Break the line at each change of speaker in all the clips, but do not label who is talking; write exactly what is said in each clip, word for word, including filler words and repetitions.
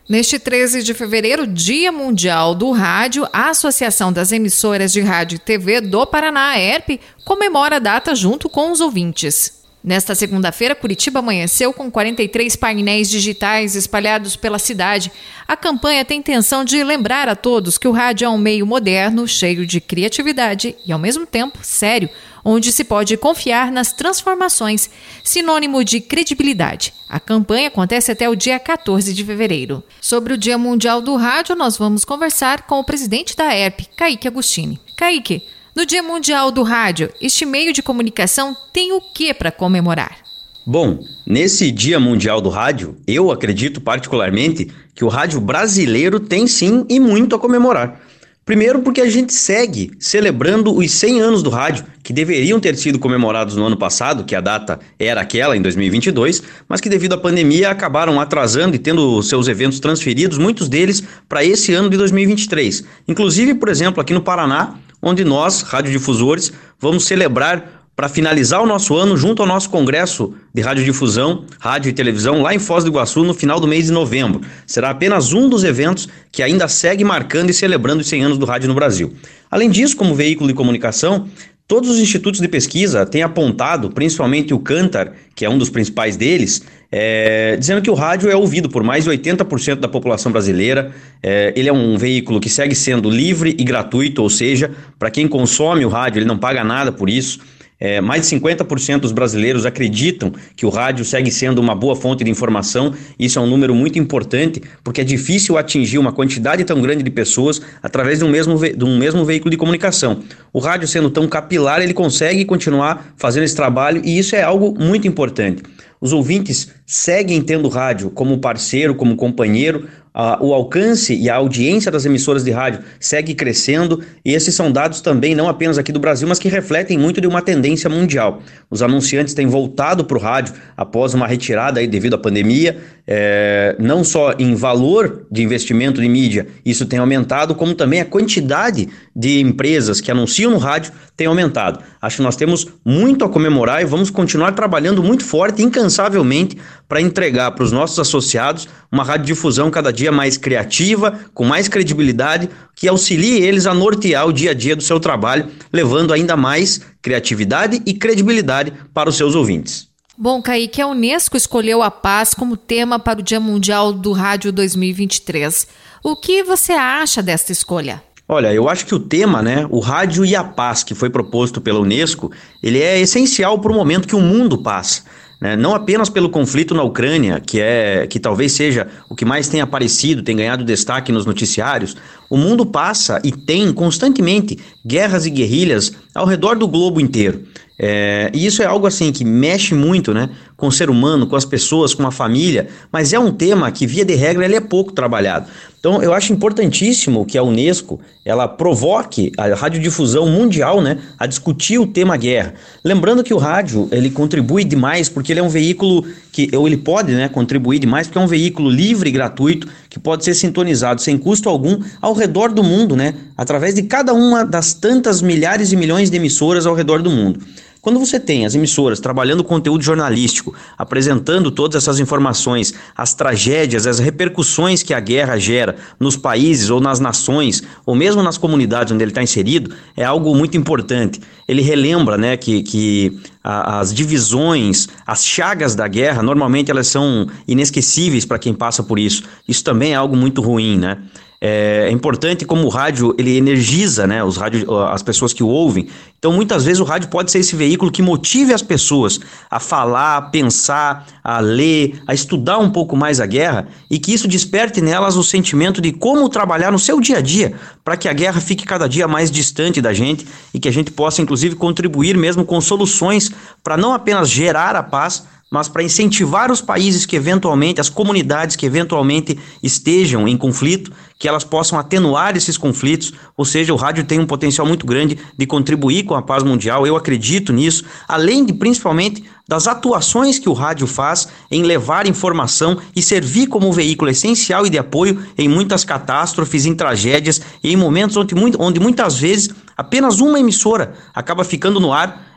Neste treze de fevereiro, Dia Mundial do Rádio, a Associação das Emissoras de Rádio e T V do Paraná, a ERP, comemora a data junto com os ouvintes. Nesta segunda-feira, Curitiba amanheceu com quarenta e três painéis digitais espalhados pela cidade. A campanha tem intenção de lembrar a todos que o rádio é um meio moderno, cheio de criatividade e, ao mesmo tempo, sério, onde se pode confiar nas transformações, sinônimo de credibilidade. A campanha acontece até o dia quatorze de fevereiro. Sobre o Dia Mundial do Rádio, nós vamos conversar com o presidente da ERP, Kaique Agostini. Kaique, no Dia Mundial do Rádio, este meio de comunicação tem o que para comemorar?
Bom, nesse Dia Mundial do Rádio, eu acredito particularmente que o rádio brasileiro tem sim e muito a comemorar. Primeiro porque a gente segue celebrando os cem anos do rádio, que deveriam ter sido comemorados no ano passado, que a data era aquela, em dois mil e vinte e dois, mas que devido à pandemia acabaram atrasando e tendo seus eventos transferidos, muitos deles para esse ano de dois mil e vinte e três. Inclusive, por exemplo, aqui no Paraná, onde nós, radiodifusores, vamos celebrar para finalizar o nosso ano junto ao nosso congresso de radiodifusão, rádio e televisão lá em Foz do Iguaçu no final do mês de novembro. Será apenas um dos eventos que ainda segue marcando e celebrando os cem anos do rádio no Brasil. Além disso, como veículo de comunicação, todos os institutos de pesquisa têm apontado, principalmente o Kantar, que é um dos principais deles, é, dizendo que o rádio é ouvido por mais de oitenta por cento da população brasileira. É, ele é um veículo que segue sendo livre e gratuito, ou seja, para quem consome o rádio, ele não paga nada por isso. É, mais de cinquenta por cento dos brasileiros acreditam que o rádio segue sendo uma boa fonte de informação. Isso é um número muito importante, porque é difícil atingir uma quantidade tão grande de pessoas através de um mesmo, ve- de um mesmo veículo de comunicação. O rádio, sendo tão capilar, ele consegue continuar fazendo esse trabalho, e isso é algo muito importante. Os ouvintes seguem tendo o rádio como parceiro, como companheiro. Uh, o alcance e a audiência das emissoras de rádio segue crescendo, e esses são dados também não apenas aqui do Brasil, mas que refletem muito de uma tendência mundial. Os anunciantes têm voltado para o rádio após uma retirada aí devido à pandemia, é, não só em valor de investimento de mídia, isso tem aumentado, como também a quantidade de empresas que anunciam no rádio tem aumentado. Acho que nós temos muito a comemorar e vamos continuar trabalhando muito forte, incansavelmente, para entregar para os nossos associados uma radiodifusão cada dia mais criativa, com mais credibilidade, que auxilie eles a nortear o dia a dia do seu trabalho, levando ainda mais criatividade e credibilidade para os seus ouvintes.
Bom, Kaique, a Unesco escolheu a paz como tema para o Dia Mundial do Rádio dois mil e vinte e três. O que você acha desta escolha?
Olha, eu acho que o tema, né, o rádio e a paz, que foi proposto pela Unesco, ele é essencial para o momento que o mundo passa. Né? Não apenas pelo conflito na Ucrânia, que, é, que talvez seja o que mais tem aparecido, tem ganhado destaque nos noticiários. O mundo passa e tem constantemente guerras e guerrilhas ao redor do globo inteiro. É, e isso é algo assim que mexe muito, né, com o ser humano, com as pessoas, com a família, mas é um tema que, via de regra, ele é pouco trabalhado. Então eu acho importantíssimo que a Unesco ela provoque a radiodifusão mundial, né, a discutir o tema guerra. Lembrando que o rádio ele contribui demais porque ele é um veículo que, ou ele pode, né, contribuir demais porque é um veículo livre e gratuito que pode ser sintonizado sem custo algum ao redor do mundo, né, através de cada uma das tantas milhares e milhões de emissoras ao redor do mundo. Quando você tem as emissoras trabalhando conteúdo jornalístico, apresentando todas essas informações, as tragédias, as repercussões que a guerra gera nos países ou nas nações, ou mesmo nas comunidades onde ele está inserido, é algo muito importante. Ele relembra, né, que, que a, as divisões, as chagas da guerra, normalmente elas são inesquecíveis para quem passa por isso. Isso também é algo muito ruim, né? É importante como o rádio ele energiza, né, os rádio, as pessoas que o ouvem. Então muitas vezes o rádio pode ser esse veículo que motive as pessoas a falar, a pensar, a ler, a estudar um pouco mais a guerra, e que isso desperte nelas o sentimento de como trabalhar no seu dia a dia para que a guerra fique cada dia mais distante da gente e que a gente possa inclusive contribuir mesmo com soluções para não apenas gerar a paz, mas para incentivar os países que eventualmente, as comunidades que eventualmente estejam em conflito, que elas possam atenuar esses conflitos. Ou seja, o rádio tem um potencial muito grande de contribuir com a paz mundial, eu acredito nisso, além de principalmente das atuações que o rádio faz em levar informação e servir como um veículo essencial e de apoio em muitas catástrofes, em tragédias e em momentos onde, onde muitas vezes apenas uma emissora acaba ficando no ar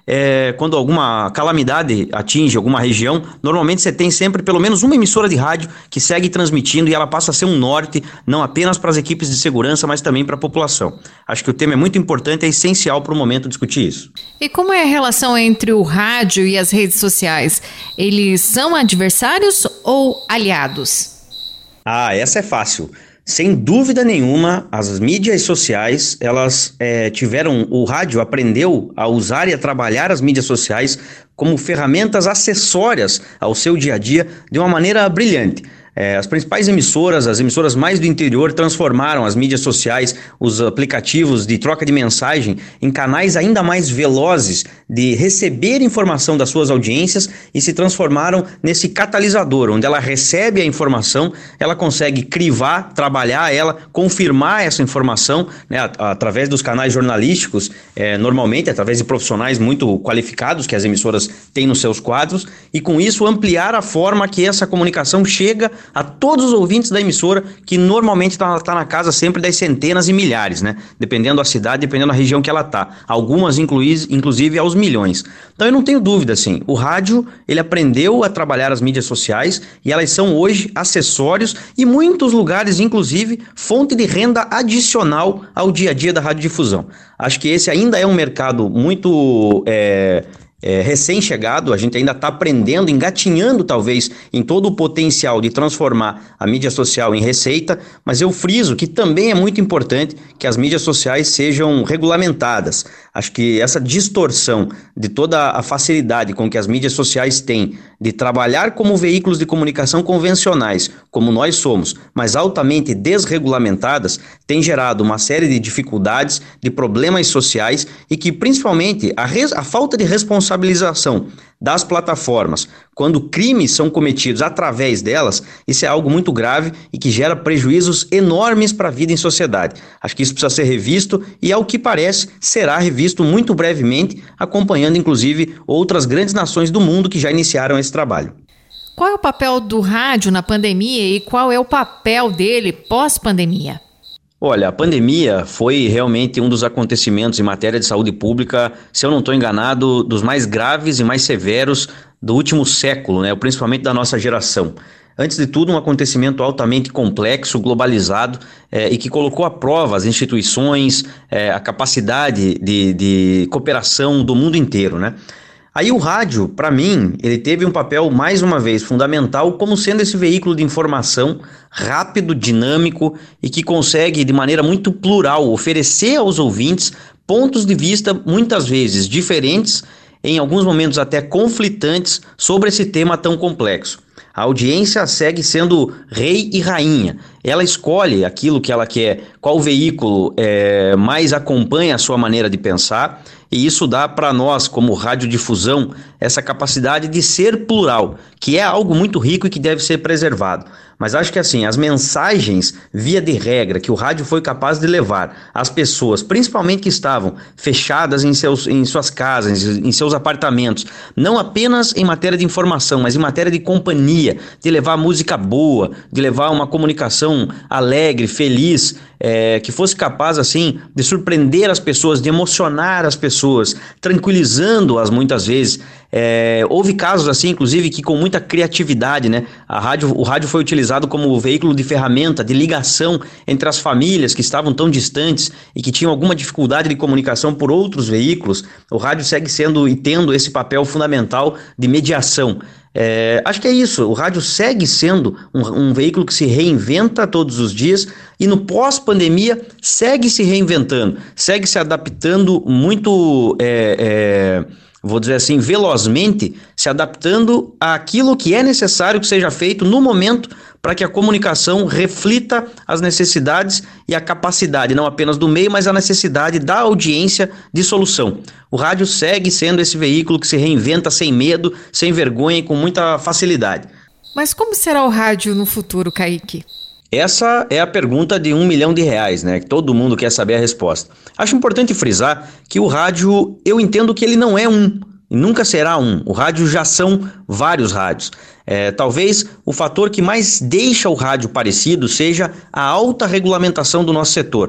é, quando alguma calamidade atinge alguma região, normalmente você tem sempre pelo menos uma emissora de rádio que segue transmitindo e ela passa a ser um norte, não apenas para as equipes de segurança, mas também para a população. Acho que o tema é muito importante, é essencial para o momento discutir isso.
E como é a relação entre o rádio e as redes sociais? Eles são adversários ou aliados?
Ah, essa é fácil. Sem dúvida nenhuma, as mídias sociais, elas é, tiveram, o rádio aprendeu a usar e a trabalhar as mídias sociais como ferramentas acessórias ao seu dia a dia de uma maneira brilhante. É, as principais emissoras, as emissoras mais do interior, transformaram as mídias sociais, os aplicativos de troca de mensagem, em canais ainda mais velozes de receber informação das suas audiências e se transformaram nesse catalisador, onde ela recebe a informação, ela consegue crivar, trabalhar ela, confirmar essa informação, né, através dos canais jornalísticos, é, normalmente através de profissionais muito qualificados que as emissoras têm nos seus quadros, e com isso ampliar a forma que essa comunicação chega a todos os ouvintes da emissora, que normalmente está tá na casa sempre das centenas e milhares, né? Dependendo da cidade, dependendo da região que ela está. Algumas, inclui, inclusive, aos milhões. Então eu não tenho dúvida, assim, o rádio, ele aprendeu a trabalhar as mídias sociais e elas são hoje acessórios e muitos lugares, inclusive, fonte de renda adicional ao dia a dia da radiodifusão. Acho que esse ainda é um mercado muito... É, É, recém-chegado, a gente ainda está aprendendo, engatinhando talvez em todo o potencial de transformar a mídia social em receita, mas eu friso que também é muito importante que as mídias sociais sejam regulamentadas. Acho que essa distorção de toda a facilidade com que as mídias sociais têm de trabalhar como veículos de comunicação convencionais, como nós somos, mas altamente desregulamentadas, tem gerado uma série de dificuldades, de problemas sociais e que principalmente a, res, a falta de responsabilidade responsabilização das plataformas, quando crimes são cometidos através delas, isso é algo muito grave e que gera prejuízos enormes para a vida em sociedade. Acho que isso precisa ser revisto e, ao que parece, será revisto muito brevemente, acompanhando inclusive outras grandes nações do mundo que já iniciaram esse trabalho.
Qual é o papel do rádio na pandemia e qual é o papel dele pós-pandemia?
Olha, a pandemia foi realmente um dos acontecimentos em matéria de saúde pública, se eu não estou enganado, dos mais graves e mais severos do último século, né? Principalmente da nossa geração. Antes de tudo, um acontecimento altamente complexo, globalizado é, e que colocou à prova as instituições, é, a capacidade de, de cooperação do mundo inteiro, né? Aí o rádio, para mim, ele teve um papel, mais uma vez, fundamental como sendo esse veículo de informação rápido, dinâmico e que consegue, de maneira muito plural, oferecer aos ouvintes pontos de vista, muitas vezes diferentes, em alguns momentos até conflitantes, sobre esse tema tão complexo. A audiência segue sendo rei e rainha. Ela escolhe aquilo que ela quer, qual veículo é, mais acompanha a sua maneira de pensar, e isso dá para nós, como radiodifusão, essa capacidade de ser plural, que é algo muito rico e que deve ser preservado. Mas acho que assim, as mensagens, via de regra, que o rádio foi capaz de levar às pessoas, principalmente que estavam fechadas em, seus, em suas casas, em seus apartamentos, não apenas em matéria de informação, mas em matéria de companhia, de levar música boa, de levar uma comunicação alegre, feliz, é, que fosse capaz assim de surpreender as pessoas, de emocionar as pessoas, tranquilizando-as muitas vezes. É, houve casos assim, inclusive, que com muita criatividade, né, a rádio, o rádio foi utilizado como veículo de ferramenta, de ligação entre as famílias que estavam tão distantes e que tinham alguma dificuldade de comunicação por outros veículos. O rádio segue sendo e tendo esse papel fundamental de mediação. É, acho que é isso, o rádio segue sendo um, um veículo que se reinventa todos os dias e no pós-pandemia segue se reinventando, segue se adaptando muito, é, é, vou dizer assim, velozmente, se adaptando àquilo que é necessário que seja feito no momento para que a comunicação reflita as necessidades e a capacidade, não apenas do meio, mas a necessidade da audiência de solução. O rádio segue sendo esse veículo que se reinventa sem medo, sem vergonha e com muita facilidade.
Mas como será o rádio no futuro, Kaique?
Essa é a pergunta de um milhão de reais, né? Todo mundo quer saber a resposta. Acho importante frisar que o rádio, eu entendo que ele não é um, e nunca será um. O rádio já são vários rádios. É, talvez o fator que mais deixa o rádio parecido seja a alta regulamentação do nosso setor.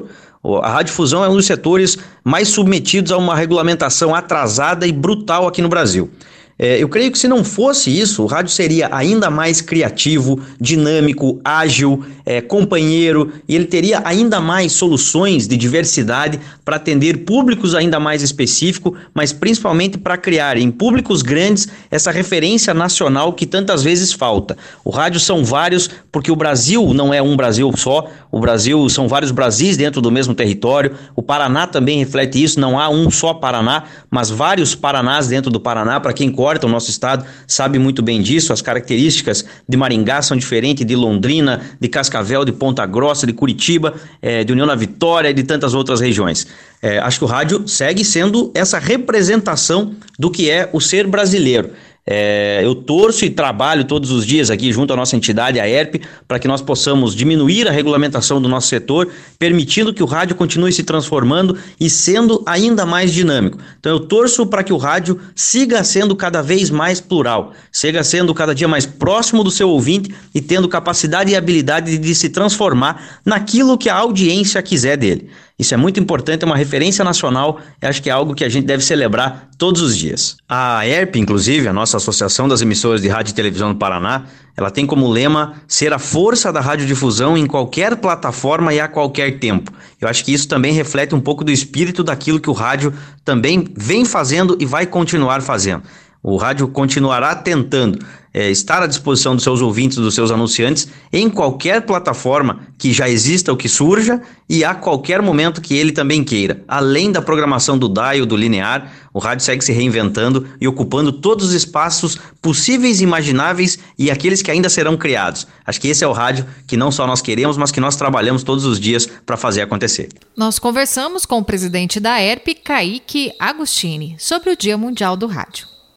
A radiodifusão é um dos setores mais submetidos a uma regulamentação atrasada e brutal aqui no Brasil. É, eu creio que se não fosse isso, o rádio seria ainda mais criativo, dinâmico, ágil, é, companheiro, e ele teria ainda mais soluções de diversidade para atender públicos ainda mais específicos, mas principalmente para criar em públicos grandes essa referência nacional que tantas vezes falta. O rádio são vários, porque o Brasil não é um Brasil só, o Brasil são vários Brasis dentro do mesmo território, o Paraná também reflete isso, não há um só Paraná, mas vários Paranás dentro do Paraná. Para quem corta o nosso estado sabe muito bem disso, as características de Maringá são diferentes de Londrina, de Cascavel, de Ponta Grossa, de Curitiba, é, de União da Vitória e de tantas outras regiões. É, acho que o rádio segue sendo essa representação do que é o ser brasileiro. É, eu torço e trabalho todos os dias aqui junto à nossa entidade, a E R P, para que nós possamos diminuir a regulamentação do nosso setor, permitindo que o rádio continue se transformando e sendo ainda mais dinâmico. Então eu torço para que o rádio siga sendo cada vez mais plural, siga sendo cada dia mais próximo do seu ouvinte e tendo capacidade e habilidade de se transformar naquilo que a audiência quiser dele. Isso é muito importante, é uma referência nacional e acho que é algo que a gente deve celebrar todos os dias. A E R P, inclusive, a nossa Associação das Emissoras de Rádio e Televisão do Paraná, ela tem como lema ser a força da radiodifusão em qualquer plataforma e a qualquer tempo. Eu acho que isso também reflete um pouco do espírito daquilo que o rádio também vem fazendo e vai continuar fazendo. O rádio continuará tentando é, estar à disposição dos seus ouvintes, dos seus anunciantes, em qualquer plataforma que já exista ou que surja e a qualquer momento que ele também queira. Além da programação do dial, do linear, o rádio segue se reinventando e ocupando todos os espaços possíveis e imagináveis e aqueles que ainda serão criados. Acho que esse é o rádio que não só nós queremos, mas que nós trabalhamos todos os dias para fazer acontecer.
Nós conversamos com o presidente da E R P, Kaique Agostini, sobre o Dia Mundial do Rádio.